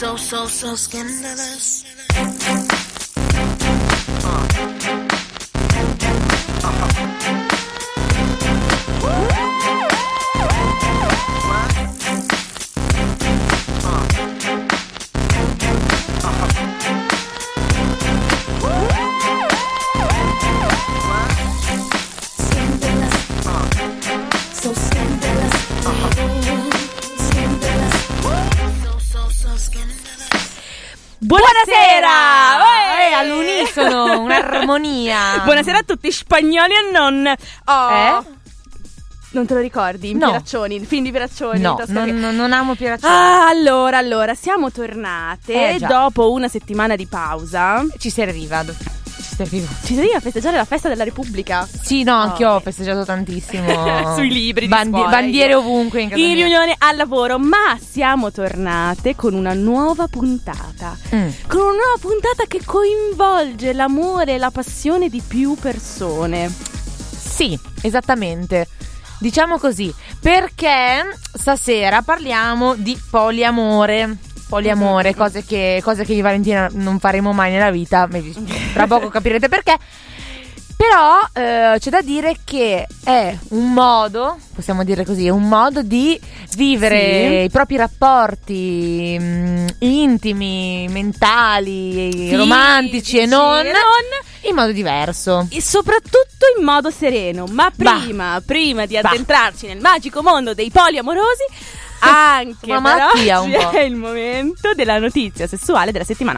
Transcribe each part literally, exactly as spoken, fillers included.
So, so, so scandalous. Buonasera! Eh, all'unisono, un'armonia. Buonasera a tutti spagnoli e non. Oh. Eh? Non te lo ricordi? No. Pieraccioni, il film di Pieraccioni. No, non, non, non amo Pieraccioni. Ah, allora, allora, siamo tornate Eh, già. dopo una settimana di pausa. Ci serviva. Ci serviva. Ci serviva a festeggiare la festa della Repubblica. Sì, no, anch'io Oh. ho festeggiato tantissimo. Sui libri di Bandi- scuola, Bandiere io. ovunque in casa In mia. riunione al lavoro, ma siamo tornate con una nuova puntata. Mm. Con una nuova puntata che coinvolge l'amore e la passione di più persone. Sì, esattamente. Diciamo così, perché stasera parliamo di poliamore. Poliamore, cose che, cose che io e Valentina non faremo mai nella vita. Tra poco capirete perché. Però eh, c'è da dire che è un modo, possiamo dire così, è un modo di vivere Sì. i propri rapporti mh, intimi, mentali, Fisici romantici e non, e non. in modo diverso. E soprattutto in modo sereno. Ma prima, prima di Bah. addentrarci nel magico mondo dei poliamorosi, anche Una per malattia oggi un po'. è il momento della notizia sessuale della settimana.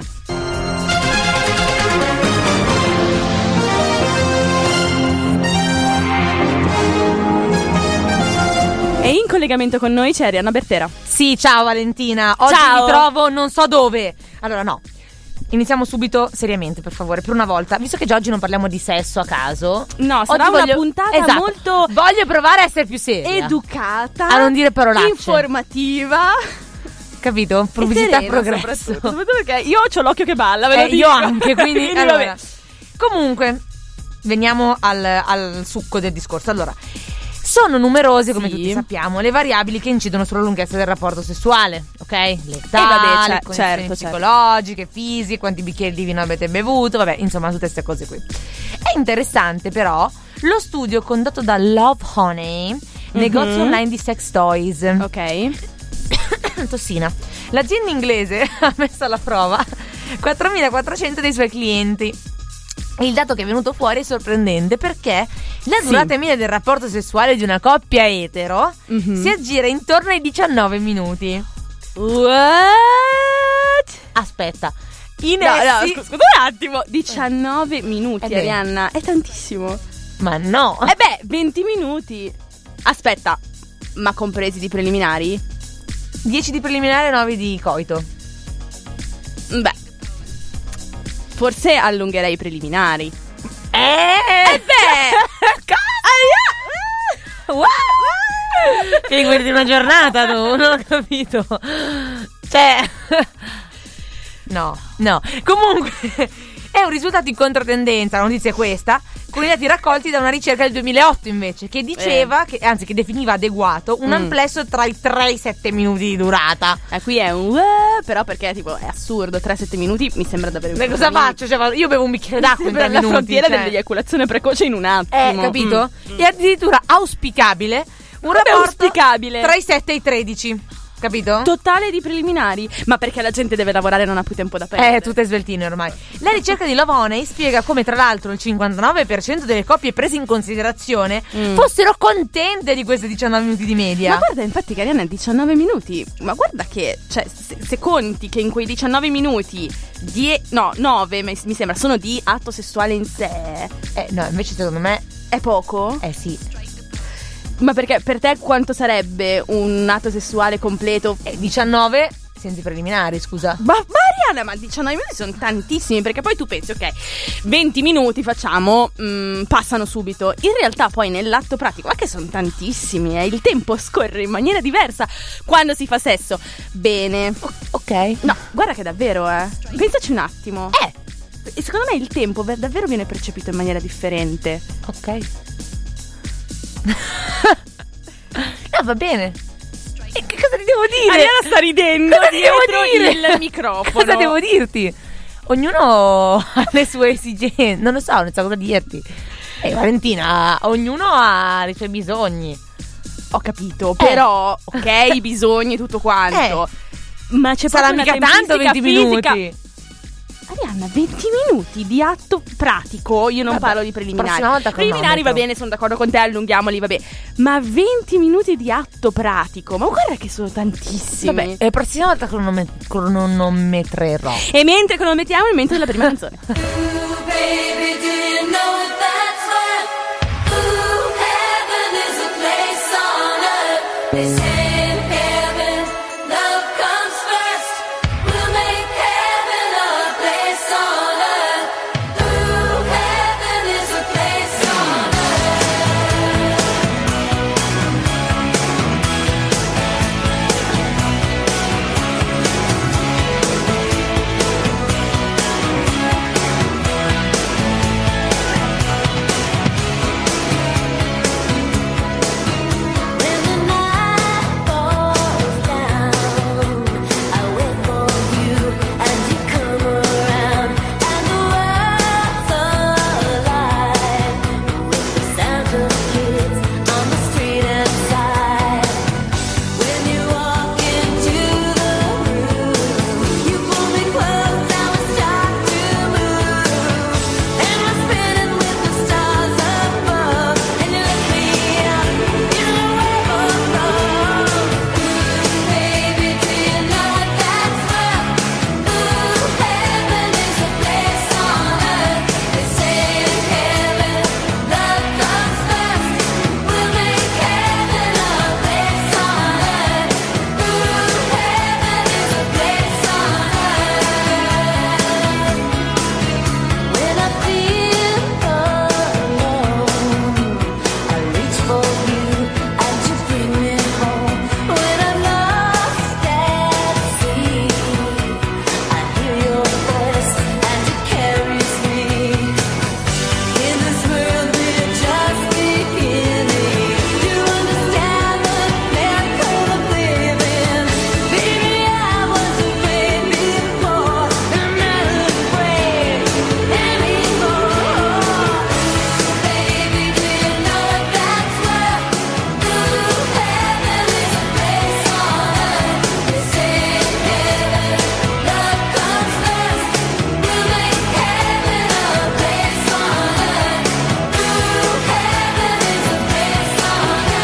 E in collegamento con noi c'è Arianna Bertera. Sì, ciao Valentina, oggi Ciao. mi trovo non so dove. Allora no, iniziamo subito seriamente per favore, per una volta. Visto che già oggi non parliamo di sesso a caso. No, sarà oggi una voglio- puntata esatto, molto voglio provare a essere più seria, educata, a non dire parolacce, informativa. capito? E Pubblicità serena, progresso. soprattutto, soprattutto perché io ho l'occhio che balla, ve lo Eh, dico. io anche, quindi, Quindi allora, vabbè. comunque veniamo al, al succo del discorso. Allora, sono numerose, come Sì. tutti sappiamo, le variabili che incidono sulla lunghezza del rapporto sessuale, ok? L'età, Eh, vabbè, le cer- condizioni certo, psicologiche, fisiche, quanti bicchieri di vino avete bevuto, vabbè, insomma, tutte queste cose qui. È interessante però lo studio condotto da Love Honey, negozio online di sex toys. Ok. Tossina. L'azienda inglese ha messo alla prova quattromilaquattrocento dei suoi clienti. E il dato che è venuto fuori è sorprendente perché la Sì. durata media del rapporto sessuale di una coppia etero Mhm. si aggira intorno ai diciannove minuti. What? Aspetta, in No, no, essi- scu- scusa un attimo. diciannove minuti, Eh beh. Arianna. È tantissimo. Ma no. Eh beh, venti minuti. Aspetta, ma compresi di preliminari? dieci di preliminare e nove di coito. Beh, forse allungherei i preliminari. Eh, Eh beh! Che guardi una giornata tu, non ho capito. Cioè, no, no. Comunque, è un risultato in controtendenza. La notizia è questa, con i dati raccolti da una ricerca del duemilaotto invece, che diceva, che, anzi che definiva adeguato un Mm. amplesso tra i tre e i sette minuti di durata. Eh, qui è un uh, però perché tipo è assurdo, tre sette minuti mi sembra davvero Ma cosa faccio? Cioè, io bevo un bicchiere d'acqua in tre la minuti. frontiera cioè. dell'eiaculazione precoce in un attimo. Eh, capito? Mm. E addirittura auspicabile un Come rapporto auspicabile? tra i sette e i tredici. Capito? Totale di preliminari. Ma perché la gente deve lavorare e non ha più tempo da perdere. Eh, tutte sveltine ormai. La ricerca di Love Honey spiega come tra l'altro il cinquantanove per cento delle coppie prese in considerazione Mm. fossero contente di questi diciannove minuti di media. Ma guarda, infatti, Cariana, diciannove minuti. Ma guarda che, cioè, se, se conti che in quei diciannove minuti, die, no, nove mi, mi sembra, sono di atto sessuale in sé. Eh, no, invece secondo me, È poco? eh sì. Ma perché per te quanto sarebbe un atto sessuale completo? Eh, diciannove senza i preliminari, scusa. Ma Mariana, ma diciannove minuti sono tantissimi, perché poi tu pensi, ok, venti minuti facciamo, mm, passano subito. In realtà poi nell'atto pratico, ma che sono tantissimi, eh, il tempo scorre in maniera diversa quando si fa sesso. Bene. O- ok. No, guarda che davvero, eh. Pensaci un attimo. Eh, E secondo me il tempo ver- davvero viene percepito in maniera differente. ok. No, va bene. E che cosa ti devo devo dire? Arianna sta ridendo Cosa devo dietro dire? il microfono. Cosa devo dirti? Ognuno ha le sue esigenze. Non lo so, non so cosa dirti. Ehi Valentina, ognuno ha i suoi bisogni. Ho capito, però Eh. ok, i bisogni tutto quanto. Ma c'è Sarà proprio mica una tanto tempistica venti fisica. minuti. Arianna, venti minuti di atto pratico. Io non Vabbè, parlo di preliminari. prossima volta Preliminari va cronometro. bene, sono d'accordo con te, allunghiamoli, va bene. Ma venti minuti di atto pratico, ma guarda che sono tantissimi. Vabbè, la prossima volta cronome- cronometrerò. E mentre cronometriamo il momento della prima canzone. Ooh, baby, do you know that's where ooh, heaven is a place on earth. They say in heaven love comes first. We'll make heaven a place on earth. Ooh, heaven is a place on When the night falls down, I wait for you and you come around, and the world's alive with the sound of kids on the street outside. When you walk into the room, you pull me close and we start to move, and we're spinning with the stars above, and you lift me up in a wave of love. Ooh, baby, do you know that's where ooh, heaven is a place on earth. They say in heaven love comes first. We'll make heaven a place on earth. Ooh, heaven is a place on earth. When I feel alone, I reach for you and you bring me home. When I'm lost at sea, I hear your voice and it carries me. In this world we're just beginning to understand the miracle of living. Baby, I was afraid before, and I'm not afraid anymore. Baby, do you know that's where ooh, heaven is a place on earth. They say in heaven love comes first. We'll make heaven a place on earth. Ooh, heaven is a place on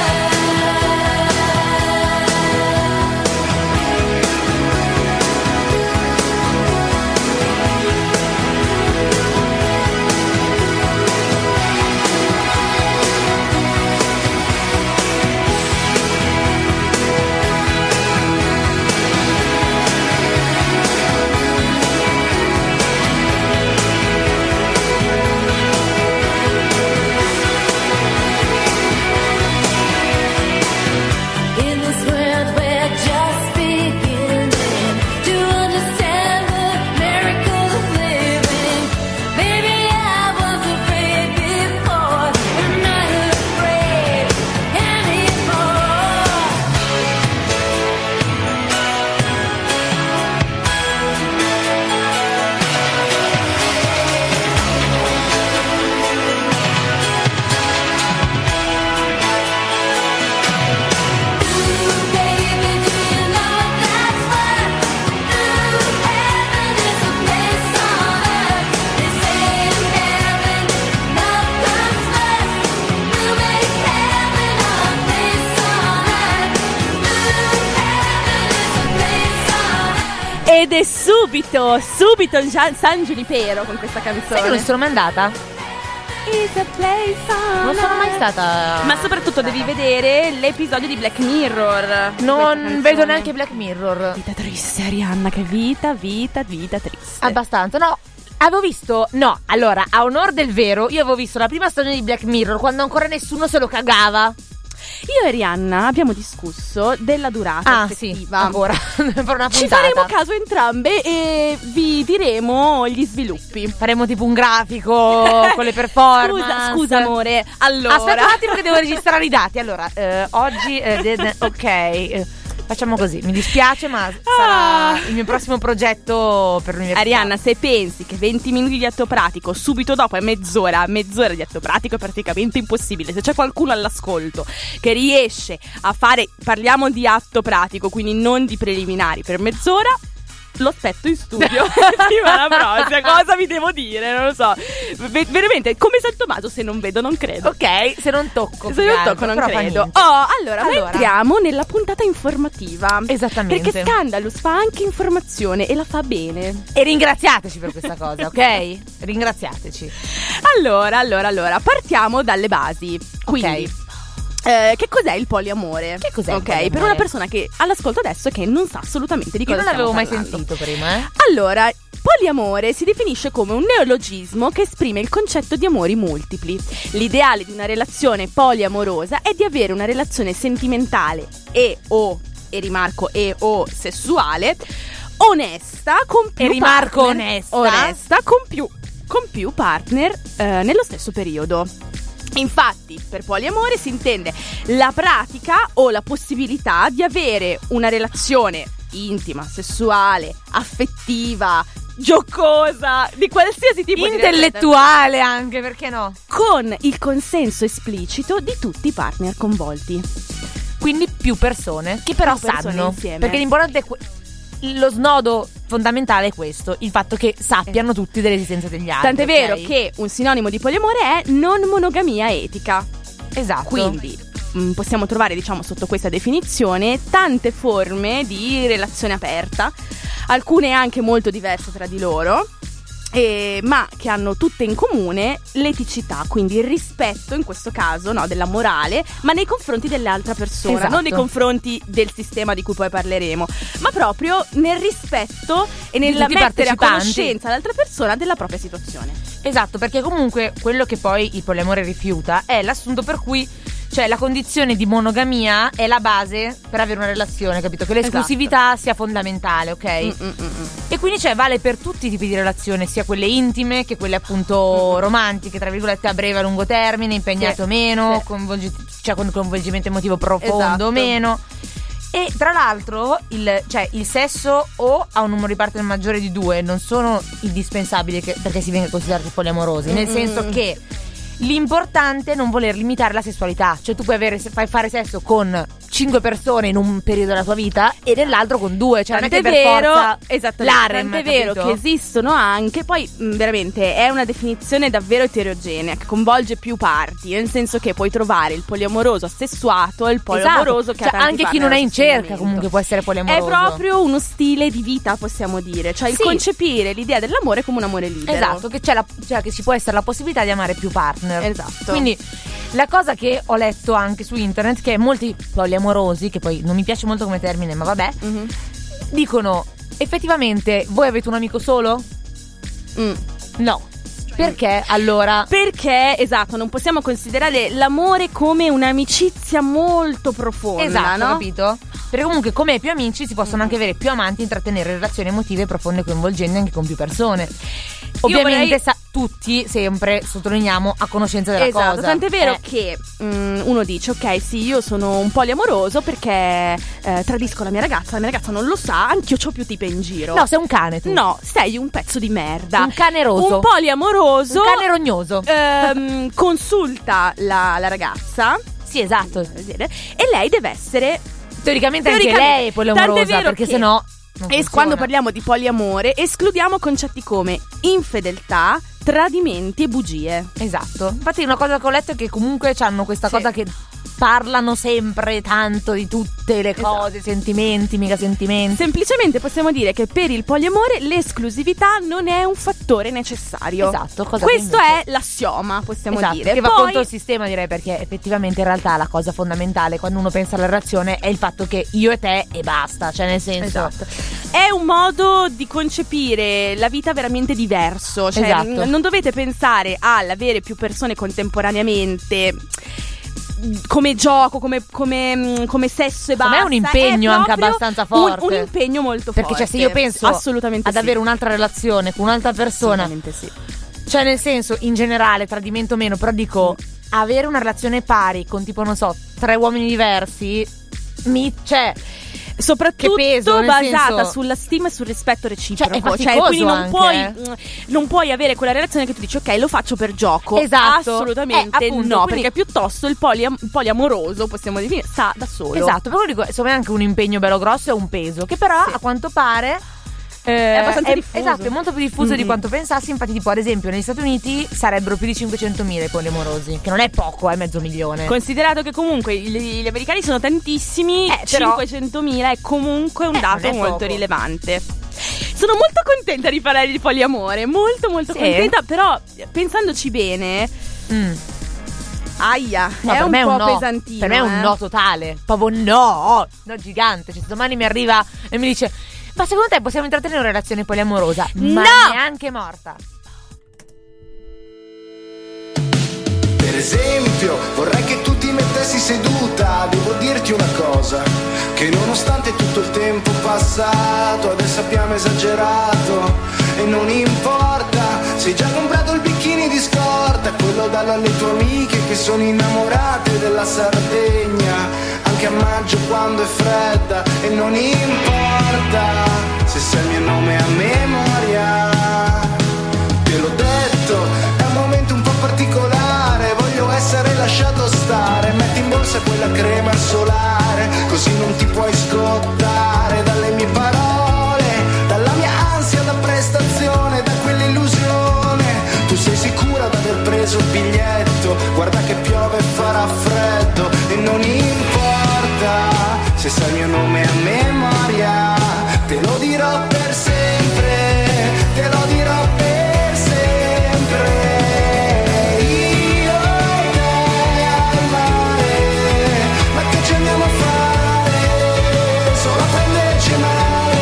In this world we're just beginning to understand the miracle of living. Baby, I was afraid before, I'm not afraid anymore. Ooh, baby, do you know that's where ooh, heaven is a place on earth. They say in heaven love comes first. We'll make heaven a place on earth. Ooh, heaven is a place on earth. Ed è subito, subito Gian- San Giunipero con questa canzone. Sai che non sono mai andata? It's a place on Non sono mai earth. stata. Ma soprattutto devi vedere l'episodio di Black Mirror. di Non questa vedo canzone. neanche Black Mirror. Vita triste, Arianna, che vita, vita, vita triste. Abbastanza, no. Avevo visto, no, allora, a onor del vero, io avevo visto la prima stagione di Black Mirror quando ancora nessuno se lo cagava. Io e Arianna abbiamo discusso della durata Ah, sì, effettiva. ancora, per una Ci puntata. faremo caso entrambe e vi diremo gli sviluppi. Faremo tipo un grafico con le performance. Scusa, scusa amore. Allora, Aspetta un attimo che devo registrare i dati. Allora, eh, oggi, eh, de- de- ok. eh, Facciamo così, mi dispiace, ma Ah. sarà il mio prossimo progetto per l'università. Arianna, se pensi che venti minuti di atto pratico, subito dopo è mezz'ora, mezz'ora di atto pratico è praticamente impossibile. Se c'è qualcuno all'ascolto che riesce a fare, parliamo di atto pratico, quindi non di preliminari, per mezz'ora, lo aspetto in studio settimana prossima. Cosa vi devo dire? Non lo so. Ve- veramente, come San Tommaso, se non vedo non credo. Ok, se non tocco. Se più non che tocco altro, non però fa credo. niente. Oh, allora, ma Allora. entriamo nella puntata informativa. Esattamente. Perché Scandalous fa anche informazione e la fa bene. E ringraziateci per questa cosa, ok? Ringraziateci. Allora, allora, allora, partiamo dalle basi. Quindi, Ok. eh, che cos'è il poliamore? Che cos'è il Ok, poliamore? per una persona che all'ascolto adesso e che non sa assolutamente di Io cosa non l'avevo stiamo mai parlando. sentito prima, eh? Allora, poliamore si definisce come un neologismo che esprime il concetto di amori multipli. L'ideale di una relazione poliamorosa è di avere una relazione sentimentale e o, e rimarco, e o sessuale, onesta, con più E rimarco partner- onesta. onesta, con più, con più partner eh, nello stesso periodo. Infatti, per poliamore si intende la pratica o la possibilità di avere una relazione intima, sessuale, affettiva, giocosa, di qualsiasi tipo di Intellettuale anche, perché no? con il consenso esplicito di tutti i partner coinvolti. Quindi più persone che però Più persone sanno. insieme. Perché l'importante è que- lo snodo fondamentale è questo, il fatto che sappiano tutti dell'esistenza degli altri. Tant'è vero ok? che un sinonimo di poliamore è non monogamia etica. Esatto. Quindi mh, possiamo trovare, diciamo, sotto questa definizione tante forme di relazione aperta, alcune anche molto diverse tra di loro, eh, ma che hanno tutte in comune l'eticità, quindi il rispetto, in questo caso, no, della morale, ma nei confronti dell'altra persona, Esatto. non nei confronti del sistema di cui poi parleremo, ma proprio nel rispetto e Di nel tutti i mettere a partecipanti. conoscenza l'altra persona della propria situazione. Esatto, perché comunque quello che poi il poliamore rifiuta è l'assunto per cui, cioè, la condizione di monogamia è la base per avere una relazione, capito? Che l'esclusività sia fondamentale, ok? Mm, mm, mm, mm. E quindi, cioè, vale per tutti i tipi di relazioni, sia quelle intime che quelle appunto Mm. romantiche, tra virgolette, a breve, a lungo termine, impegnate Sì, o meno, sì. coinvolgi- cioè con coinvolgimento emotivo profondo Esatto. o meno. E tra l'altro il, cioè, il sesso o ha un numero di partner maggiore di due non sono indispensabili che- perché si venga considerati poliamorosi, nel Mm-mm. senso che l'importante è non voler limitare la sessualità, cioè tu puoi avere, fai fare sesso con cinque persone in un periodo della tua vita e nell'altro con due, cioè non è Tant'è che per vero, forza esattamente, l'harem, tant'è vero capito? che esistono anche, poi mh, veramente è una definizione davvero eterogenea che coinvolge più parti, nel senso che puoi trovare il poliamoroso assessuato e il poliamoroso Esatto. che Cioè, ha tanti anche chi partner non è in cerca assessuamento. comunque può essere È poliamoroso. proprio uno stile di vita, possiamo dire, cioè il Sì. concepire l'idea dell'amore come un amore libero. Esatto, che c'è la, cioè che ci può essere la possibilità di amare più partner. Esatto. Quindi la cosa che ho letto anche su internet, che molti poliamorosi, che poi non mi piace molto come termine, ma vabbè, Mhm. dicono effettivamente voi avete un amico solo? Mm. No. Perché allora? Perché, esatto, non possiamo considerare l'amore come un'amicizia molto profonda, Esatto, no? capito? Perché comunque come più amici si possono anche avere più amanti, intrattenere relazioni emotive profonde, coinvolgenti anche con più persone. Ovviamente vorrei- sa- tutti sempre sottolineiamo a conoscenza della Esatto, cosa. tant'è vero Eh, che mm, uno dice ok sì io sono un poliamoroso perché eh, tradisco la mia ragazza, la mia ragazza non lo sa, anch'io c'ho più tipe in giro. No, sei un cane tu. No, sei un pezzo di merda. Un cane roso. Un poliamoroso Un cane rognoso. ehm, consulta la, la ragazza Sì, esatto. e lei deve essere Teoricamente, Teoricamente, anche lei è poliamorosa, tant'è vero perché che- sennò non e funziona. quando parliamo di poliamore escludiamo concetti come infedeltà, tradimenti e bugie. Esatto. Infatti una cosa che ho letto è che comunque hanno questa Sì. cosa che parlano sempre tanto di tutte le Esatto. cose, sentimenti, mica sentimenti. Semplicemente possiamo dire che per il poliamore l'esclusività non è un fattore necessario. Esatto, cosa Questo che invece- è l'assioma, possiamo Esatto, dire. che va Poi contro il sistema, direi, perché effettivamente in realtà la cosa fondamentale quando uno pensa alla relazione è il fatto che io e te e basta, cioè nel senso Esatto. È un modo di concepire la vita veramente diverso. Cioè, Esatto. n- non dovete pensare all'avere più persone contemporaneamente come gioco, come, come, come sesso e Secondo basta. me è un impegno È anche proprio abbastanza un- forte. Un, impegno molto perché forte. cioè se io penso assolutamente ad sì. avere un'altra relazione con un'altra persona, Assolutamente sì. cioè nel senso in generale tradimento o meno, però dico avere una relazione pari con tipo non so tre uomini diversi mi cioè soprattutto Che peso, nel basata senso- sulla stima e sul rispetto reciproco. Cioè, è faticoso quindi non anche, puoi, eh. mh, non puoi avere quella relazione che tu dici ok, lo faccio per gioco. Esatto. Assolutamente Eh, appunto, no, quindi- perché piuttosto il, poliam- il poliamoroso, possiamo definire, sta da solo. Esatto, però dico, insomma è anche un impegno bello grosso e un peso, che però Sì. a quanto pare eh, È abbastanza diffuso. Esatto, è molto più diffuso di Mm-mm. quanto pensassi. Infatti, tipo, ad esempio, negli Stati Uniti sarebbero più di cinquecentomila i poliamorosi, che non è poco, è mezzo milione. Considerato che comunque gli, gli americani sono tantissimi, Eh, però- cinquecentomila è comunque un Eh, dato non è molto poco. rilevante. Sono molto contenta di parlare di poliamore, molto molto Sì. contenta, però pensandoci bene, Mm. aia, No, è per un me è po' un no. pesantino. Per me è un eh. no totale. Proprio no, no gigante. Cioè, se domani mi arriva e mi dice: ma secondo te possiamo intrattenere una relazione poliamorosa? Ma No! neanche morta. Per esempio, vorrei che tu ti mettessi seduta. Devo dirti una cosa, che nonostante tutto il tempo passato, adesso abbiamo esagerato e non importa. Se hai già comprato il bikini di scorta, quello dallo alle tue amiche che sono innamorate della Sardegna, anche a maggio quando è fredda, e non importa se sai il mio nome a memoria. Te l'ho detto, è un momento un po' particolare, voglio essere lasciato stare. Metti in borsa quella crema solare, così non ti puoi scottare dalle mie parole, dalla mia ansia da prestazione, da quell'illusione. Tu sei sicura d'aver preso il biglietto? Guarda che piove e farà freddo, e non importa se sai il mio nome a memoria. Te lo dirò per sempre, te lo dirò per sempre. Io e te al mare, ma che ci andiamo a fare? Solo a prenderci male.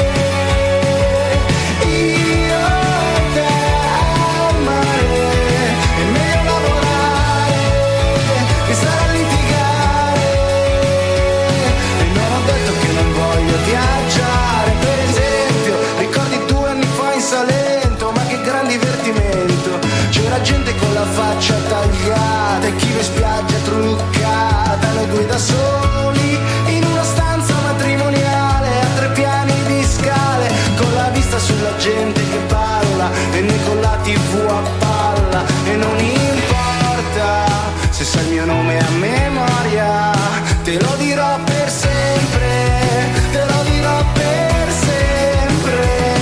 Io e te al mare, è meglio lavorare che stare a litigare. E non ho detto che non voglio viaggiare. Per esempio, ricordi due anni fa in Salento, ma che gran divertimento. C'era gente con la faccia tagliata e chi in spiaggia truccata, noi due da soli in una stanza matrimoniale a tre piani di scale, con la vista sulla gente che balla e noi con la tivù a palla. E non importa se sai il mio nome a memoria, te lo dirò per sempre, te lo dirò per sempre.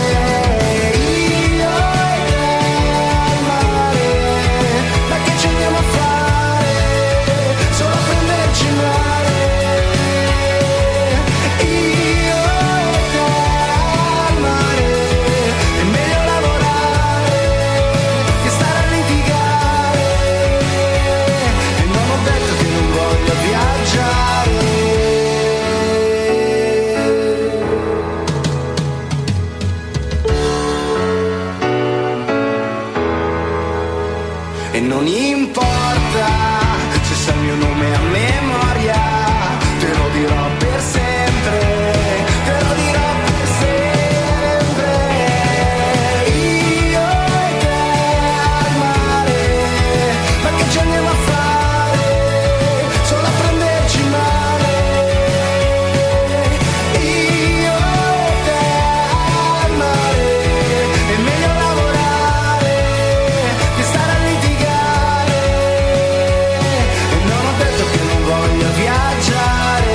Io e te al mare, ma che ci andiamo a fare? Solo a prenderci male. Io e te al mare, è meglio lavorare che stare a litigare. E non ho detto che non voglio viaggiare. E non importa se sai il mio nome a memoria, te lo dirò per sempre, te lo dirò per sempre. Io e te al mare, ma che ci andiamo a fare? Solo a prenderci male. Io e te al mare, è meglio lavorare che stare a litigare. E non ho detto che non voglio viaggiare.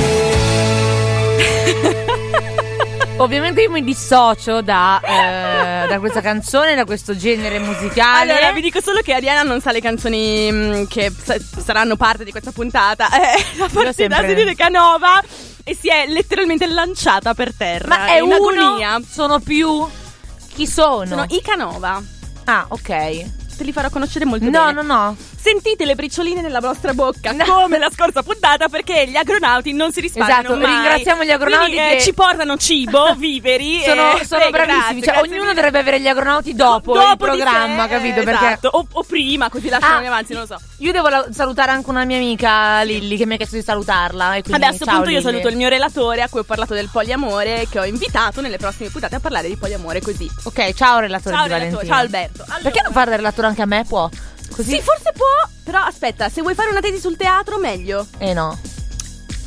Ovviamente io mi dissocio da, eh, da questa canzone, da questo genere musicale. Allora, vi dico solo che Ariana non sa le canzoni mh, che sa- saranno parte di questa puntata. Eh, la partita sempre- si di Canova e si è letteralmente lanciata per terra. Ma è in uno? agonia. Sono più? Chi sono? Sono i Canova. Ah, ok. Te li farò conoscere molto No, bene. no, no. Sentite le bricioline nella vostra bocca, come la scorsa puntata, perché gli agronauti non si risparmiano Esatto, mai. ringraziamo gli agronauti Quindi, eh, che- ci portano cibo, viveri. Sono, eh, sono prego, bravissimi. grazie, Cioè, grazie ognuno mille. dovrebbe avere gli agronauti dopo, Dopo il di programma, te, capito? esatto. Perché o, o prima, così lasciano Ah, avanti, non lo so. io devo la- salutare anche una mia amica Lilli che mi ha chiesto di salutarla. E quindi, Adesso ciao, appunto io Lilli. saluto il mio relatore a cui ho parlato del poliamore, che ho invitato nelle prossime puntate a parlare di poliamore così. Ok, ciao relatore Ciao di relatore, Valentina. ciao Alberto. Allora- Perché non fare il relatore anche a me? Può? Così? Sì, forse può, però aspetta, se vuoi fare una tesi sul teatro meglio. Eh no.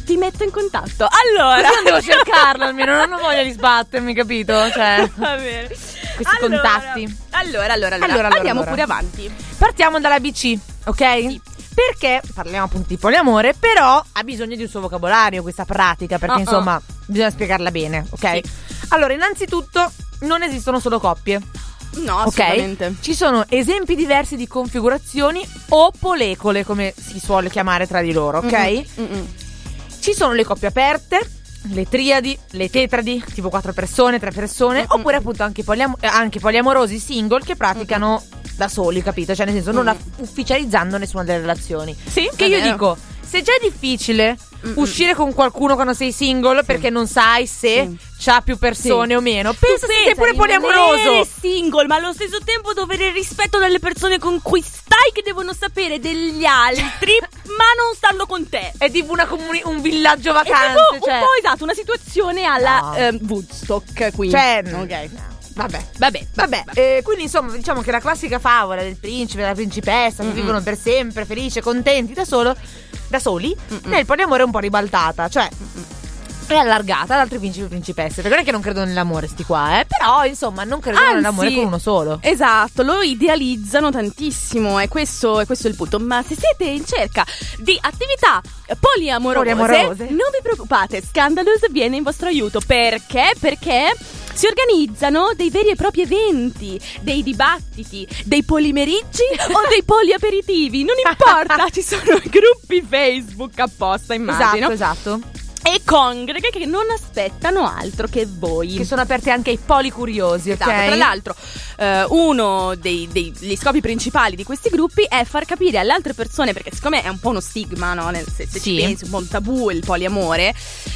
ti metto in contatto. Allora, Così non devo cercarlo almeno, non ho voglia di sbattermi, capito? Cioè, va bene. questi Allora, contatti. Allora, allora, allora, Allora, allora, andiamo allora. pure avanti. Partiamo dalla B C, ok? Perché parliamo appunto di poliamore, però ha bisogno di un suo vocabolario questa pratica, perché Uh-uh. insomma bisogna spiegarla bene, ok? Sì. Allora, innanzitutto non esistono solo coppie, No, ok? assolutamente. Ci sono esempi diversi di configurazioni o polecole, come si suole chiamare tra di loro, ok? Mm-mm, mm-mm. Ci sono le coppie aperte, le triadi, le tetradi, tipo quattro persone, tre persone, Mm-mm. oppure appunto anche, poliam- eh, anche poliamorosi single che praticano da soli, capito? Cioè nel senso non Mm. aff- ufficializzando nessuna delle relazioni. Sì, Che è io vero. dico, se già è difficile Mm-mm. uscire con qualcuno quando sei single perché non sai se c'ha più persone Sì. o meno, Tu pensa se sei pure rimanere poliamoroso. single, ma allo stesso tempo dover il rispetto delle persone con cui stai, che devono sapere degli altri, ma non stanno con te. È tipo una comuni- un villaggio È vacanze, tipo cioè. un po' esatto, una situazione alla No. ehm, Woodstock qui. Cioè, ok. Vabbè. Vabbè, Vabbè, eh, quindi insomma diciamo che la classica favola del principe e della principessa che Mm-mm. vivono per sempre, felici, contenti da solo, da soli, Mm-mm. nel poliamore è un po' ribaltata, cioè è allargata ad altri principi e principesse. Perché non è che non credono nell'amore sti qua, eh, però insomma non credono Anzi, nell'amore con uno solo. Esatto, lo idealizzano tantissimo e questo, e questo è il punto. Ma se siete in cerca di attività poliamorose, Poliamorose. non vi preoccupate, Scandalous viene in vostro aiuto. Perché? Perché si organizzano dei veri e propri eventi, dei dibattiti, dei polimeriggi o dei poliaperitivi, non importa, ci sono gruppi Facebook apposta, immagino. Esatto, esatto. E congreghe che non aspettano altro che voi. Che sono aperti anche ai policuriosi, ok? Esatto, tra l'altro eh, uno dei, dei- degli scopi principali di questi gruppi è far capire alle altre persone, perché siccome è un po' uno stigma, no? Nel- se se ci Sì. pensi, un po' un tabù il poliamore,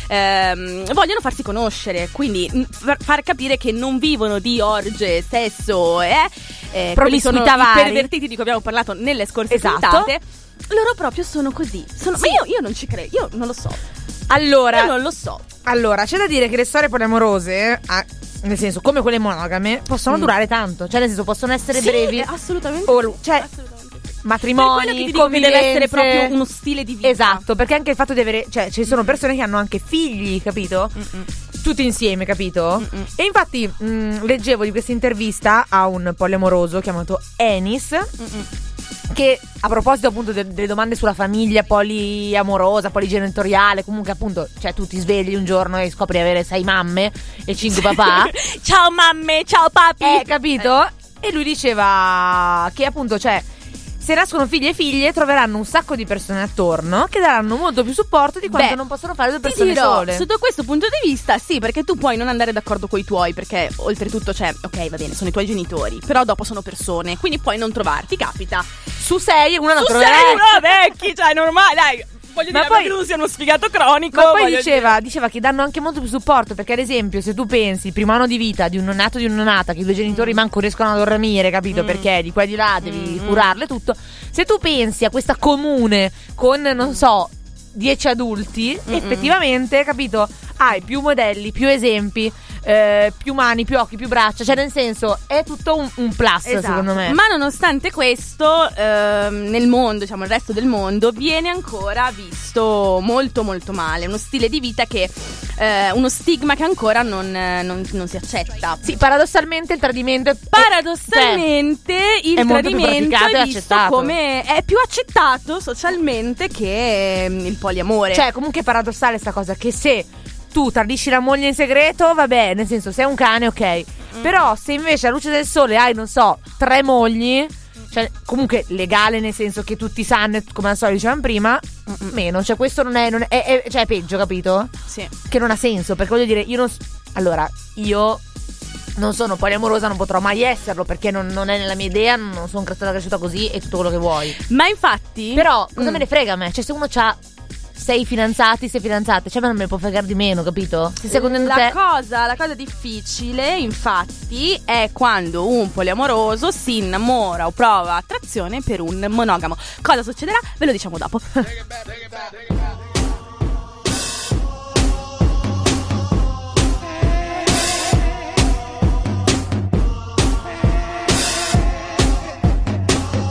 ehm, vogliono farsi conoscere, quindi mh, far, far capire che non vivono di orge, sesso e eh, quelli sono Promiscuità i vari. pervertiti di cui abbiamo parlato nelle scorse Esatto. puntate. Loro proprio sono così. Sono, Sì. Ma io, io non ci credo, io non lo so. Allora, Io non lo so. allora, c'è da dire che le storie poliamorose, ah, nel senso come quelle monogame, possono Mm. durare tanto. Cioè nel senso possono essere Sì, brevi, eh, assolutamente. o- sì, cioè, assolutamente sì. matrimoni, Per quello che ti dico che deve essere convivenze. proprio uno stile di vita. Esatto, perché anche il fatto di avere, cioè ci sono persone che hanno anche figli, capito? Mm-mm. Tutti insieme, capito? Mm-mm. E infatti mh, leggevo di questa intervista a un poliamoroso chiamato Enis, Mm-mm. che a proposito appunto de- delle domande sulla famiglia poliamorosa, poligenitoriale, comunque appunto, cioè tu ti svegli un giorno e scopri di avere sei mamme e cinque papà. Ciao mamme, ciao papi. Eh, capito? E lui diceva che appunto, cioè, se nascono figli e figlie troveranno un sacco di persone attorno che daranno molto più supporto di quanto Beh, non possono fare due Ti persone dirò, sole. sotto questo punto di vista, sì, perché tu puoi non andare d'accordo con i tuoi, perché oltretutto c'è, ok, va bene, sono i tuoi genitori, però dopo sono persone, quindi puoi non trovarti, capita. Su sei una non Tu troverai. sei uno vecchi, cioè, è normale, dai. Voglio Ma dire, poi- che non sia uno sfigato cronico. Ma poi voglio diceva, diceva che danno anche molto più supporto. Perché ad esempio se tu pensi primo anno di vita di un neonato e di una neonata, che i due genitori manco riescono a dormire, capito? Mm. Perché di qua e di là devi Mm. curarle tutto. Se tu pensi a questa comune con, non so, dieci adulti, Mm-mm. effettivamente, capito? Hai più modelli, più esempi, eh, più mani, più occhi, più braccia. Cioè nel senso è tutto un, un plus, Esatto. secondo me. Ma nonostante questo, ehm, nel mondo, diciamo, il resto del mondo, viene ancora visto molto molto male. Uno stile di vita che, eh, uno stigma che ancora non, eh, non- non si accetta. Sì, paradossalmente il tradimento è Paradossalmente il è molto più tradimento praticato è e visto accettato. come è più accettato socialmente che ehm, il poliamore. Cioè, comunque è paradossale sta cosa, che se tu tradisci la moglie in segreto, vabbè, nel senso, sei un cane, ok. Mm. Però se invece alla luce del sole hai, non so, tre mogli, cioè comunque legale nel senso che tutti sanno, come al solito dicevamo prima, Mm-mm. meno, cioè questo non è, non è, è- è- cioè è peggio, capito? Sì. Che non ha senso, perché voglio dire, io non s- allora, io non sono poliamorosa, non potrò mai esserlo, perché non, non è nella mia idea, non sono stata cresciuta così e tutto quello che vuoi. Ma infatti Però cosa Mm. me ne frega a me? Cioè se uno ha sei fidanzati, sei fidanzate, cioè ma non me ne può fregare di meno, capito? Se secondo la te cosa, la cosa difficile, infatti, è quando un poliamoroso si innamora o prova attrazione per un monogamo. Cosa succederà? Ve lo diciamo dopo.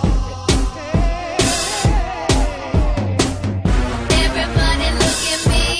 Everybody look at me.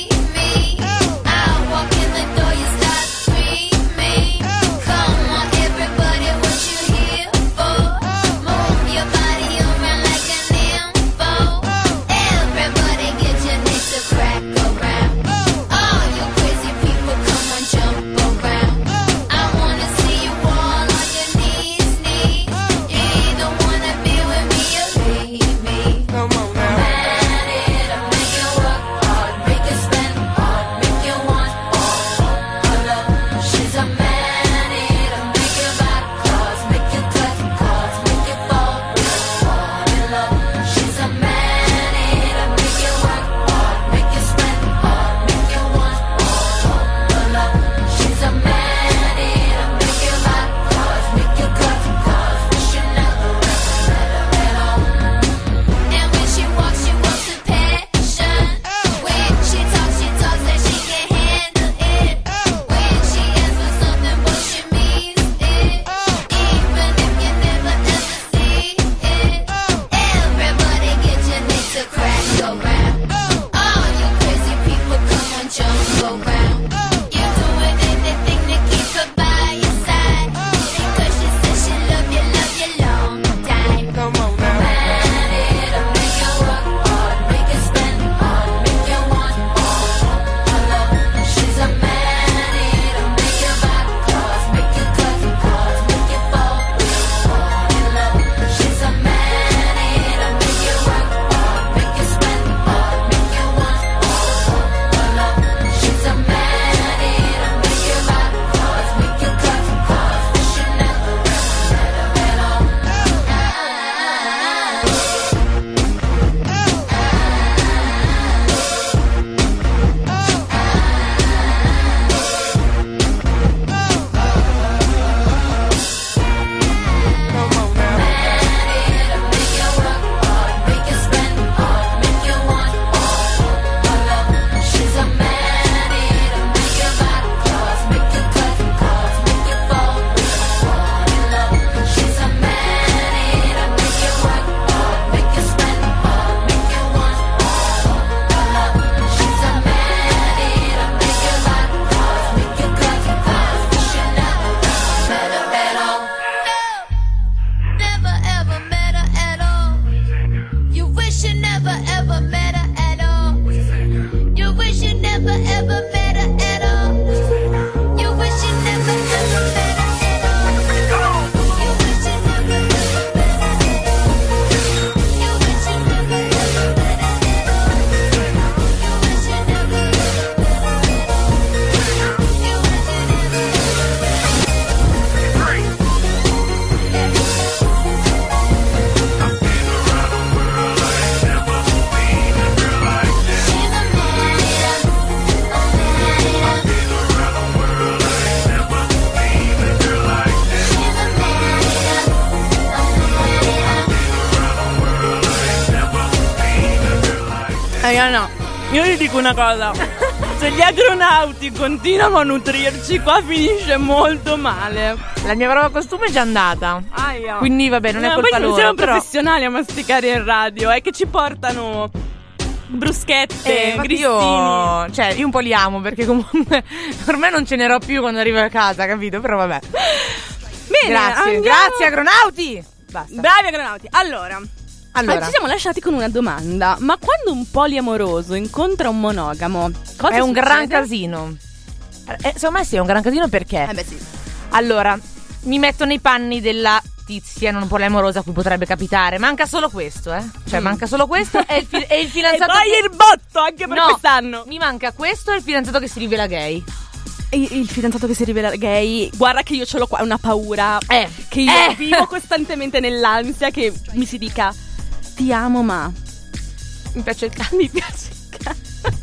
Raga, no, io vi dico una cosa. Se gli agronauti continuano a nutrirci, qua finisce molto male. La mia prova costume è già andata. Aia. Quindi vabbè, non è No, colpa poi non loro, siamo però- professionali a masticare in radio, è che ci portano bruschette, Eh, infatti grissini. io, cioè, io un po' li amo perché comunque ormai non ce n'ero più quando arrivo a casa, capito? Però vabbè. Bene, Grazie, andiamo- grazie agronauti. Basta. Bravi agronauti. Allora, Allora, ah, ci siamo lasciati con una domanda. Ma quando un poliamoroso incontra un monogamo, cosa è un succede? gran casino. Eh, secondo me sì, è un gran casino perché Eh beh sì. allora mi metto nei panni della tizia non poliamorosa a cui potrebbe capitare. Manca solo questo, eh. Cioè, Mm. manca solo questo e il, fi- e il E fidanzato poi che- il botto anche per No, quest'anno. mi manca questo e il fidanzato che si rivela gay. E il fidanzato che si rivela gay, guarda che io ce l'ho qua, è una paura. Eh, Che io eh. vivo costantemente nell'ansia che mi si dica ti amo ma Mi piace il cazzo. mi piace il cazzo.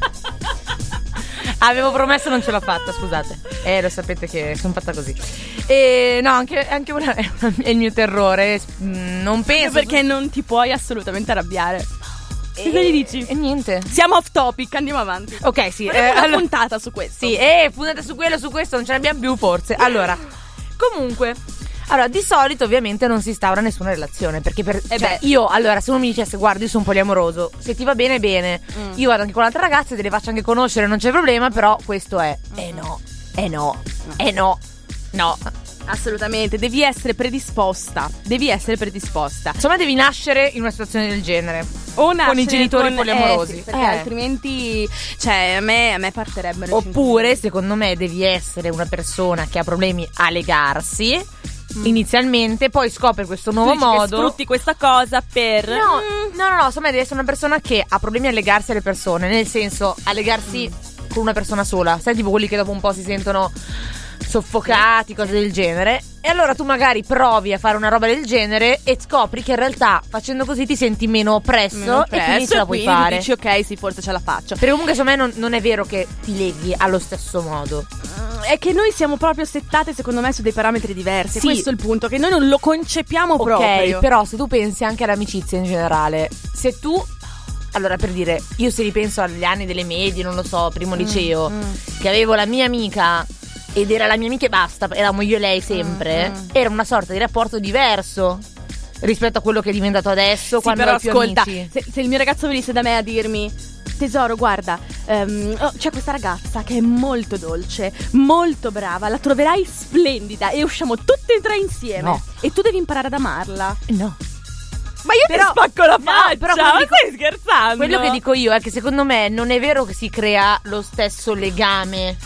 Avevo promesso, non ce l'ho fatta, scusate. Eh, lo sapete che sono fatta così. E no, anche, anche una, è una- è il mio terrore. Mm, Non penso. Perché non ti puoi assolutamente arrabbiare. Cosa gli dici? E niente. Siamo off topic, andiamo avanti. Ok, sì. Faremo eh, una allora- puntata su questo. Sì, e puntate su quello, su questo, non ce ne abbiamo più forse. Allora, comunque, allora, di solito ovviamente non si instaura nessuna relazione. Perché per, Eh cioè, beh. io, allora, se uno mi dicesse, guarda, io sono poliamoroso, se ti va bene, bene. Mm. Io vado anche con l'altra ragazza, te le faccio anche conoscere, non c'è problema, però questo è. Eh no, eh no, eh no, no. Assolutamente, devi essere predisposta. Devi essere predisposta. Insomma, devi nascere in una situazione del genere. O nascere i genitori con- poliamorosi. eh sì, perché Eh. altrimenti, cioè, a me, a me partirebbero i Oppure, cintura. secondo me, devi essere una persona che ha problemi a legarsi inizialmente, poi scopre questo Tu nuovo dici che modo. sfrutti questa cosa per No, Mm. no, no, no, secondo me devi essere una persona che ha problemi a legarsi alle persone, nel senso, a legarsi con una persona sola. Sai, tipo quelli che dopo un po' si sentono soffocati, cose del genere. E allora tu magari provi a fare una roba del genere e scopri che in realtà facendo così ti senti meno oppresso, Meno e quindi presso, ce la puoi quindi fare. dici ok, sì, forse ce la faccio. Perché comunque secondo me non, non è vero che ti leghi allo stesso modo. È che noi siamo proprio settate, secondo me, su dei parametri diversi. Sì. Questo è il punto, che noi non lo concepiamo Ok, proprio. però se tu pensi anche all'amicizia in generale, se tu, allora per dire, io se ripenso agli anni delle medie, non lo so, primo liceo, mm. che avevo la mia amica ed era la mia amica e basta, eravamo io e lei sempre, Mm, mm. era una sorta di rapporto diverso rispetto a quello che è diventato adesso, Sì, quando però hai più ascolta, amici. se, se il mio ragazzo venisse da me a dirmi tesoro, guarda, ehm, oh, c'è questa ragazza che è molto dolce, molto brava, la troverai splendida e usciamo tutte e tre insieme. No. E tu devi imparare ad amarla. No. Ma io Però- ti spacco la no, faccia, però quello ma dico- stai scherzando? Quello che dico io è che secondo me non è vero che si crea lo stesso legame.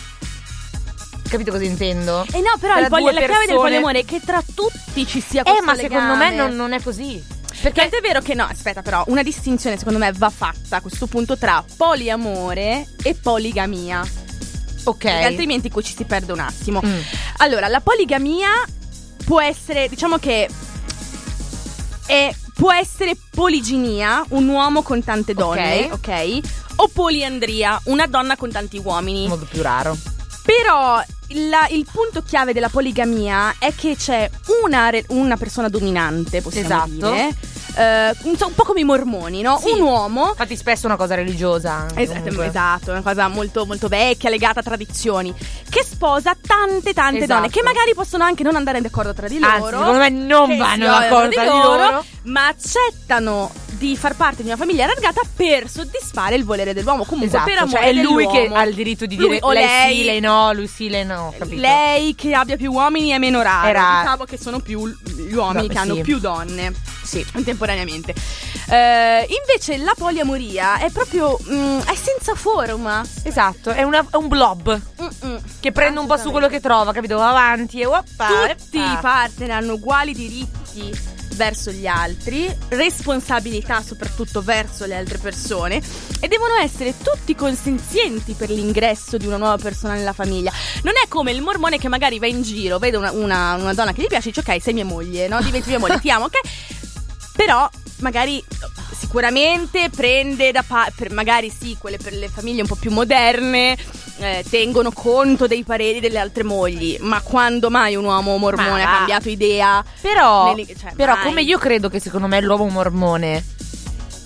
Capito cosa intendo? Eh no, però Tra il poli- due la chiave del persone- poliamore è che tra tutti ci sia questo Eh, ma secondo me legame. non, non è così. Perché è vero che no, aspetta però, una distinzione secondo me va fatta a questo punto tra poliamore e poligamia. Ok. Perché altrimenti qui ci si perde un attimo. Mm. Allora, la poligamia può essere, diciamo che è, può essere poliginia, un uomo con tante donne, ok? O poliandria, una donna con tanti uomini. In modo più raro. Però la- il punto chiave della poligamia è che c'è una, re- una persona dominante, possiamo Esatto. dire. Eh, un, un po' come i mormoni, no? Sì. Un uomo. Infatti spesso è una cosa religiosa anche, Esatto, comunque. esatto, è una cosa molto, molto vecchia, legata a tradizioni. Che sposa tante, tante Esatto. donne che magari possono anche non andare d'accordo tra di Anzi, loro. secondo me non che vanno si odiano d'accordo tra di loro. ma accettano di far parte di una famiglia allargata per soddisfare il volere dell'uomo. Comunque, Esatto, per amore cioè è lui dell'uomo. che ha il diritto di dire Lui o lei, lei- sì, lei no, lui sì, lei no, capito? Lei che abbia più uomini è meno raro. È raro. Diciamo che sono più gli uomini Vabbè, che hanno sì. più donne Sì. contemporaneamente. Eh, invece la poliamoria è proprio mm, è senza forma. Esatto, è, una- è un blob Mm-mm. che prende un po' su quello che trova, capito? Va avanti e oppa, Tutti eppa. i partner hanno uguali diritti verso gli altri, responsabilità soprattutto verso le altre persone e devono essere tutti consenzienti per l'ingresso di una nuova persona nella famiglia. Non è come il mormone che magari va in giro, vede una, una- una donna che gli piace e dice ok, sei mia moglie, no? Diventi mia moglie, ti amo, ok? Però magari sicuramente prende da pa- per magari sì, quelle per le famiglie un po' più moderne eh, tengono conto dei pareri delle altre mogli, ma quando mai un uomo mormone Ma ha va. cambiato idea? Però, Nelle- cioè, però mai. come io credo che secondo me l'uomo mormone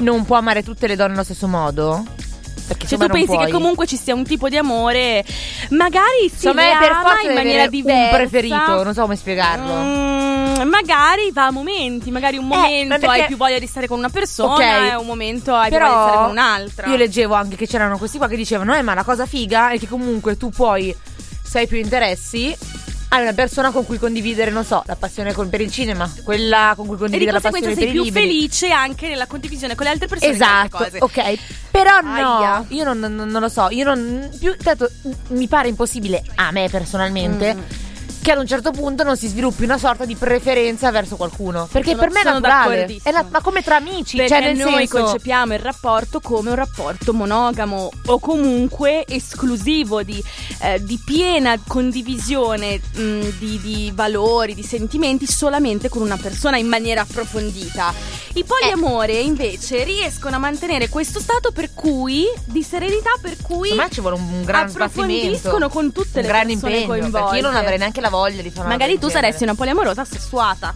non può amare tutte le donne allo stesso modo. Perché Se secondo tu me non pensi che puoi. comunque ci sia un tipo di amore, magari si Secondo me le per ama forza in deve maniera avere diversa. un preferito, non so come spiegarlo. Mm, magari va a momenti, magari un momento ma perché- hai più voglia di stare con una persona Ok. e un momento hai più Però voglia di stare con un'altra. io leggevo anche che c'erano questi qua che dicevano eh ma la cosa figa è che comunque tu puoi, se hai più interessi, hai una persona con cui condividere, non so, la passione con- per il cinema, quella con cui e di condividere la conseguenza passione sei per i più libri. felice anche nella condivisione con le altre persone di altre Esatto, cose. ok. Però no, Aia. io non, non- non lo so, io non più tanto mi pare impossibile a me personalmente Mm. che ad un certo punto non si sviluppi una sorta di preferenza verso qualcuno, perché Sono- per me è sono naturale. d'accordissimo. È la- ma come tra amici, Perché cioè nel noi senso concepiamo il rapporto come un rapporto monogamo o comunque esclusivo di, eh, di piena condivisione mh, di, di valori, di sentimenti solamente con una persona in maniera approfondita. I poliamore invece riescono a mantenere questo stato per cui di serenità per cui secondo me ci vuole un, un gran approfondiscono sbattimento, con tutte un le gran persone impegno, coinvolte. perché io non avrei neanche la voglia di fare una Magari cosa tu del saresti genere. una poliamorosa sessuata.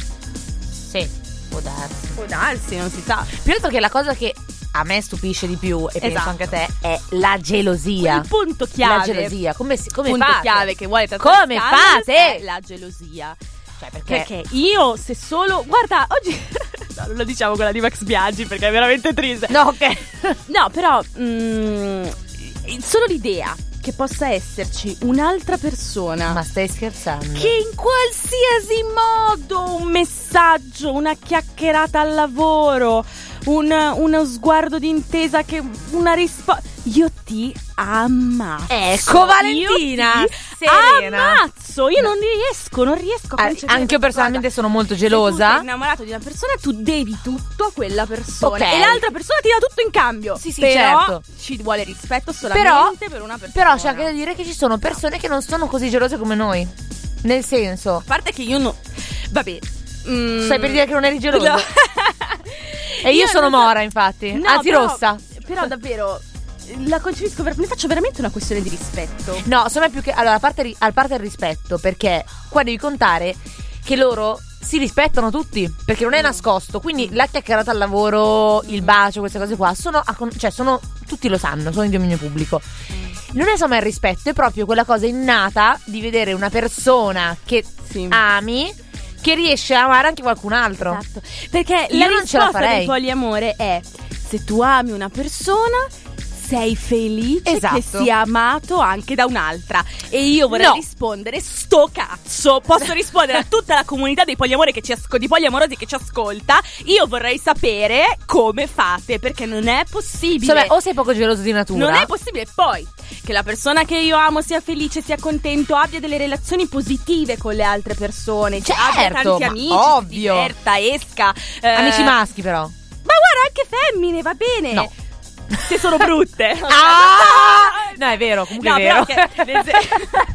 Sì, può darsi. Può darsi, non si sa. Più altro che la cosa che a me stupisce di più, e penso Esatto. anche a te, è la gelosia. Il punto chiave. La gelosia. Come, si, come punto fate? chiave che vuole Come fate? è la gelosia. Cioè, perché, Perché io se solo guarda oggi no, non lo diciamo quella di Max Biaggi perché è veramente triste. No, ok. No, però mm, solo l'idea che possa esserci un'altra persona Ma stai scherzando? che in qualsiasi modo un messaggio, una chiacchierata al lavoro, un, uno sguardo d'intesa, che una risposta. Io ti ammazzo. Ecco, Valentina, Io ti serena. ammazzo. Io non riesco, non riesco a Ah, concepire anche io questa personalmente cosa. sono molto Se tu gelosa. sei innamorato di una persona, tu devi tutto a quella persona. Ok. E l'altra persona ti dà tutto in cambio. Sì, sì, Però certo. ci vuole rispetto Però, solamente per una persona. però c'è anche da dire che ci sono persone che non sono così gelose come noi. Nel senso, A parte che io no. Vabbè. mm, stai per dire che non eri gelosa? no. E io, sono non so- mora, infatti. No, Anzi, però- rossa. Però davvero la concepisco, ver- ne faccio veramente una questione di rispetto. No, secondo me più che. Allora, a parte, ri- a parte il rispetto, perché qua devi contare che loro si rispettano tutti, perché non è nascosto. Quindi la chiacchierata al lavoro, il bacio, queste cose qua, sono, a con- cioè, sono tutti lo sanno, sono di dominio pubblico. Non è insomma il rispetto, è proprio quella cosa innata di vedere una persona che Sì. ami, che riesce a amare anche qualcun altro. Esatto. Perché Io la non ce la risposta farei. del poliamore è: se tu ami una persona, sei felice Esatto. che sia amato anche da un'altra. E io vorrei No. rispondere: sto cazzo. Posso rispondere a tutta la comunità dei poliamore che ci asco- di poliamorosi che ci ascolta. Io vorrei sapere come fate, perché non è possibile. Insomma, o sei poco geloso di natura. Non è possibile poi che la persona che io amo sia felice, sia contento, abbia delle relazioni positive con le altre persone, cioè abbia Certo, tanti ma amici, ovvio. si diverta, esca. eh, Amici maschi, però. Ma guarda, anche femmine, va bene. No. Se sono brutte. Ah! No, è vero, comunque No, è vero. però che- nel sen-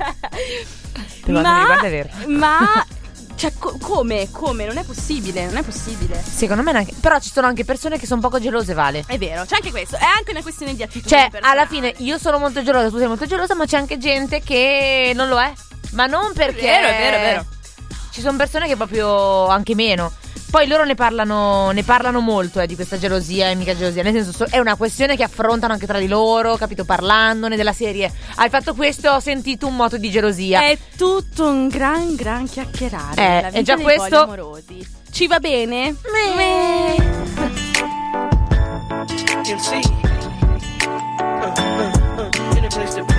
Però ma, guarda, è vero. ma cioè co- come? Come? Non è possibile, non è possibile. Secondo me neanche. Però ci sono anche persone che sono poco gelose, Vale. È vero, c'è anche questo. È anche una questione di attitudine Cioè, personale. alla fine io sono molto gelosa, tu sei molto gelosa, ma c'è anche gente che non lo è. Ma non perché. È vero, è vero, è vero. Ci sono persone che proprio anche meno. Poi loro ne parlano, ne parlano molto eh, di questa gelosia e mica gelosia. Nel senso, so- è una questione che affrontano anche tra di loro, capito? Parlandone della serie. Hai fatto questo, ho sentito un moto di gelosia. È tutto un gran gran chiacchierare. Eh, nella è vita già dei questo- poliamorosi. Ci va bene? Meh. You'll see. Uh, uh, uh, in a place to be.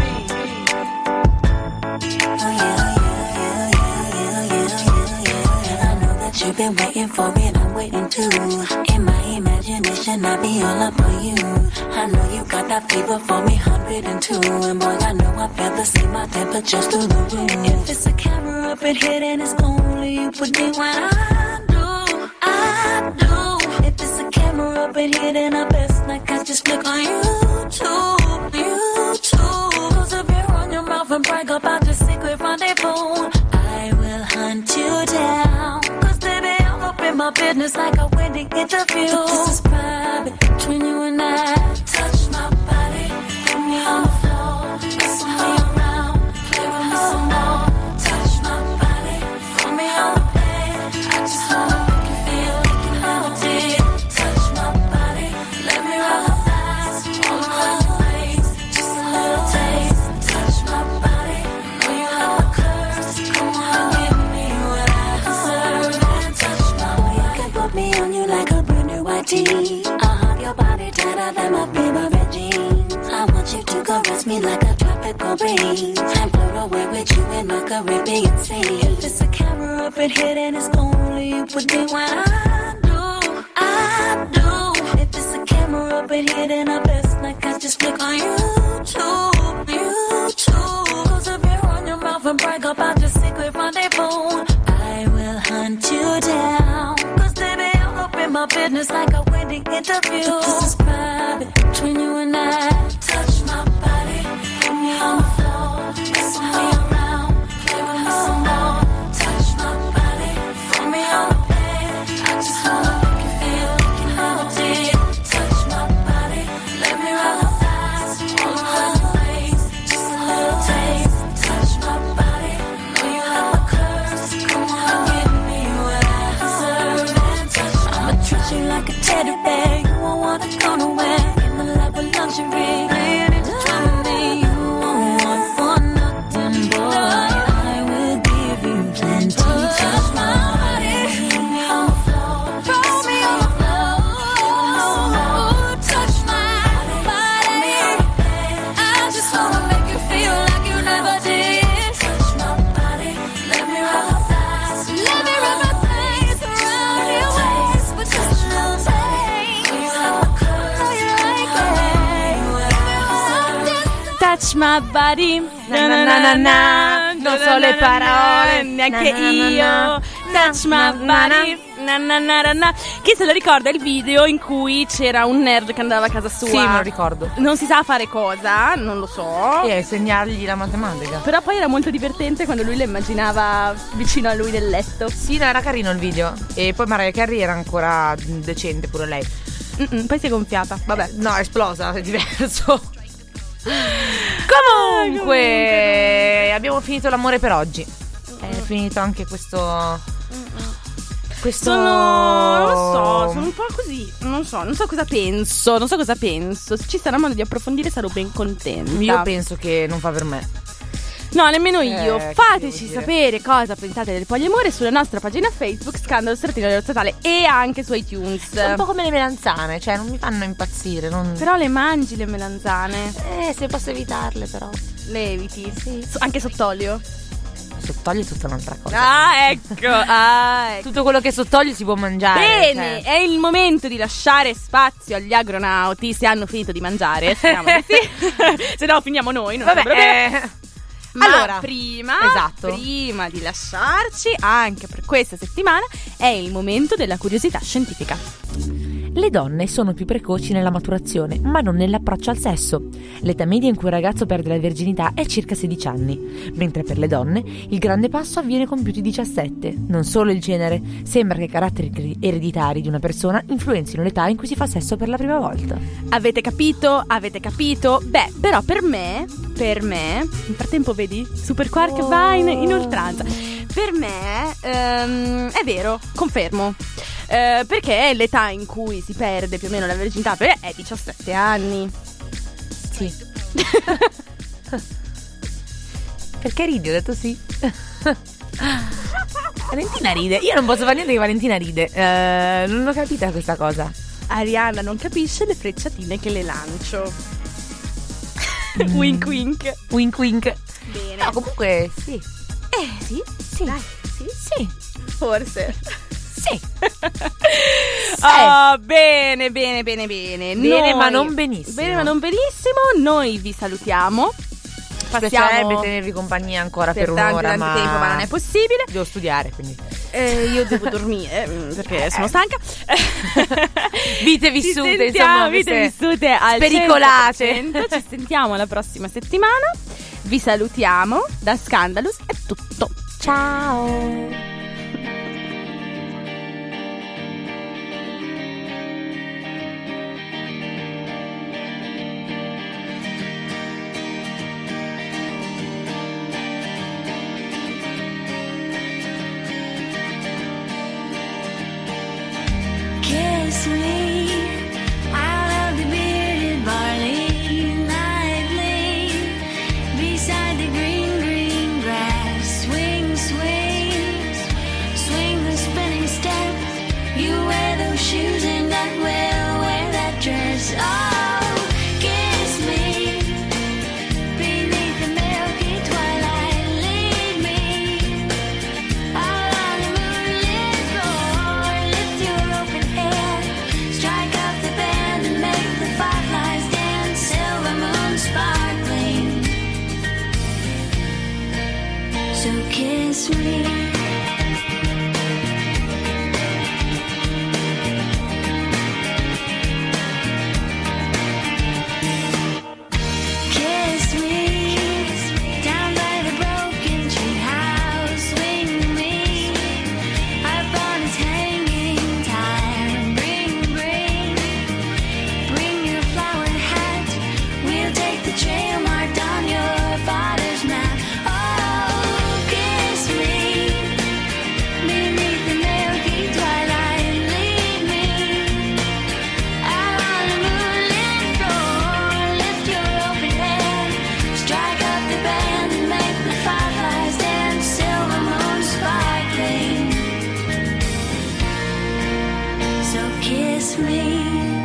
You've been waiting for it, I'm waiting too. In my imagination, I be all up on you. I know you got that fever for me, one hundred two. And boy, I know I've ever seen my temperature's through the roof. If it's a camera up in here, then it's only you put me when I do, I do. If it's a camera up in here, then I best like I just flick on YouTube, YouTube. Close up your on your mouth and brag about your secret rendezvous. I will hunt you down. In my business like a wedding interview. But this is private between you and I. Touch my body, put me on the floor, wrestle me around, play with me some more. Touch my body, put me on the bed. I just wanna make you feel like you never did. Touch my body, on you like a brand new white tee. I'll have your body tighter than my favorite jeans. I want you to caress me like a tropical breeze and float away with you in the Caribbean sea. If it's a camera up in here, then it's only with me when I do, I do. If it's a camera up in here, then I best like I just click on YouTube, YouTube. Close up your on your mouth and brag about your secret rendezvous. I will hunt you down, cause baby I'm up in my business like a wedding interview. This is private between you and I. Touch my body, put me on the floor, mess me around, play with me some more. Touch my body, put me on the bed, I just wanna make you feel like you never did. Touch my body, let me rub my thighs, all over the face, just a little taste. Touch my body, know you have my curves, come on, give me what I deserve. And touch, I'ma treat you like a teddy bear, you won't wanna go nowhere. In the lap of luxury, laying it down with me. You won't want for nothing, boy. I will give you plenty. Touch my body, put me on the floor, roll me on the floor. Touch my body, I just wanna make you feel like you never did. Touch my body, let me rub my thighs, let me rub my thighs around your waist with just a little taste. You have my curves, know you like it. Touch my body, Na na na na na. Non so le parole, neanche na na na io. na. Touch my body, na na na na na. Chi se lo ricorda il video in cui c'era un nerd che andava a casa sua? Sì, me lo ricordo. Non si sa fare cosa, non lo so. E insegnargli la matematica. Però poi era molto divertente quando lui la immaginava vicino a lui nel letto. Sì, no, era carino il video. E poi Mariah Carey era ancora decente pure lei. Mm-mm, poi si è gonfiata, vabbè. No, è esplosa, è diverso. Ah, Comunque, comunque. abbiamo finito l'amore per oggi. È finito anche questo. Questo. Sono, non lo so, sono un po' così, non so, non so cosa penso, non so cosa penso. Se ci sarà modo di approfondire sarò ben contenta. Io penso che non fa per me. No, nemmeno io. Eh, che Fateci devo dire? sapere cosa pensate del poliamore sulla nostra pagina Facebook Scandalo Stratino dello Statale e anche su iTunes. È un po' come le melanzane, cioè non mi fanno impazzire. Non... Però le mangi le melanzane? Eh, se posso evitarle, però. Le eviti? Sì. Anche sott'olio? Sottogli è tutta un'altra cosa. Ah, ecco, ah, ecco. Tutto quello che sottogli si può mangiare. Bene, cioè. è il momento di lasciare spazio agli agronauti se hanno finito di mangiare. Speriamo di sì. Se no finiamo noi, non Vabbè, sembra bene. eh, Ma allora, prima, esatto. prima di lasciarci, anche per questa settimana, è il momento della curiosità scientifica. Le donne sono più precoci nella maturazione, ma non nell'approccio al sesso. L'età media in cui un ragazzo perde la verginità è circa sedici anni, mentre per le donne il grande passo avviene con più di diciassette. Non solo il genere, sembra che i caratteri ereditari di una persona influenzino l'età in cui si fa sesso per la prima volta. Avete capito? Avete capito? Beh, però per me, per me, nel frattempo vedi, Super Quark Oh. va in, in oltranza. Per me, ehm, è vero, confermo. Eh, perché l'età in cui si perde più o meno la verginità per è diciassette anni. Sì. Perché ridi? Ho detto sì. Valentina ride. Io non posso fare niente che Valentina ride. Eh, non ho capito questa cosa. Arianna non capisce le frecciatine che le lancio. Mm. Wink wink. Wink wink. Bene. No, comunque sì. Eh sì, Sì. dai, sì, Sì. forse. Sì. Ah, bene, bene, bene, bene. Bene, Noi- ma non benissimo. Bene, ma non benissimo. Noi vi salutiamo. Mi piacerebbe tenervi compagnia ancora per, per tanto, un'ora, tanto ma... tempo, ma non è possibile. Devo studiare, quindi. Eh, io devo dormire mm, perché sono stanca. Vite Ci vissute, sentiamo, insomma, vite queste vissute al spericolate. cento per cento. Ci sentiamo la prossima settimana. Vi salutiamo. Da Scandalous è tutto. Ciao. Kiss me out of the bearded barley, lightly beside the green, green grass. Swing, swing, me.